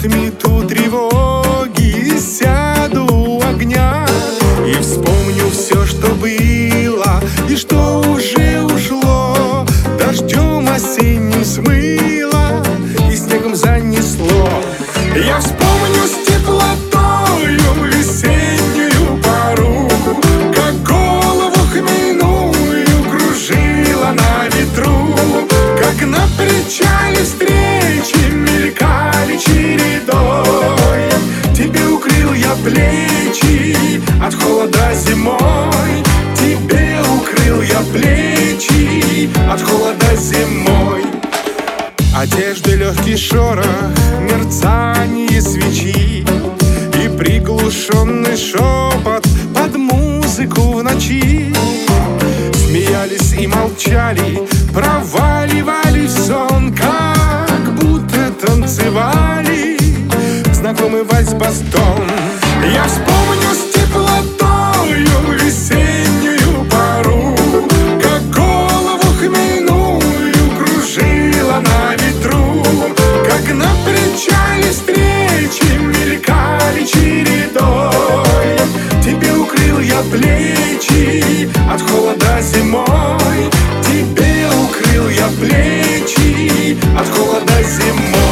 отмету тревоги, сяду у огня и вспомню все, что было и что уже ушло. Дождем осенним смыло и снегом занесло. Я вспомню с теплотою весеннюю пору, как голову хмельную кружила на ветру, как на причале встречи мелькали чередой. Тебе укрыл я плечи от холода зимой, тебе укрыл я плечи от холода зимой. Одежды легкий шорох, мерцание свечи и приглушенный шепот под музыку в ночи. Смеялись и молчали, проваливались в сон, как будто танцевали знакомый вальс-бастон. Я вспомню с теплотою весеннюю пору, как голову хмельную кружила на ветру, как на причале встречи мелькали чередой. Тебе укрыл я плечи от холода зимой, тебе укрыл я плечи от холода зимой.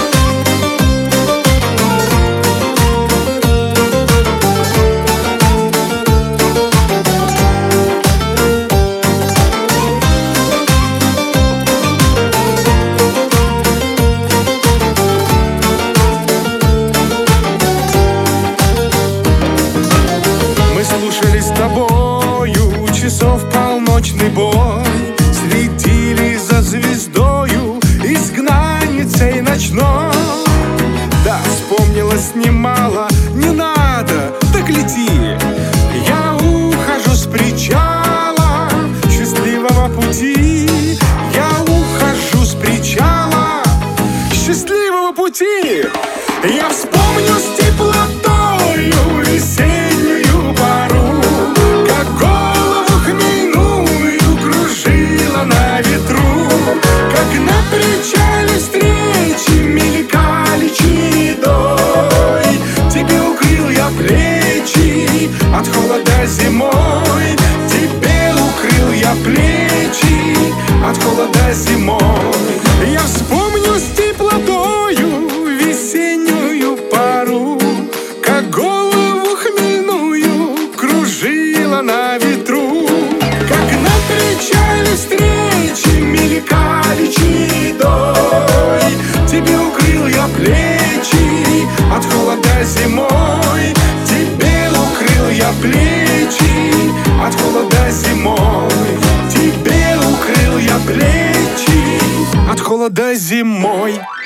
Слушали с тобою часов полночный бой, следили за звездою, изгнанницей ночной. Да, вспомнилось немало, не надо, так лети. Я ухожу с причала счастливого пути, я ухожу с причала счастливого пути. Я вспомню с теплотою весеннюю пору, как голову хмельную кружила на ветру, как на причале встречи мелькали чередой. Тебе укрыл я плечи от холода зимой, тебе укрыл я плечи от холода зимой. Я вспомню с теплотою весеннюю пору, как голову хмельную кружила на ветру, как на причале встречи мелькали чередой. Тебе укрыл я плечи от холода зимой, тебе укрыл я плечи от холода зимой, тебе укрыл я плечи от холода зимой.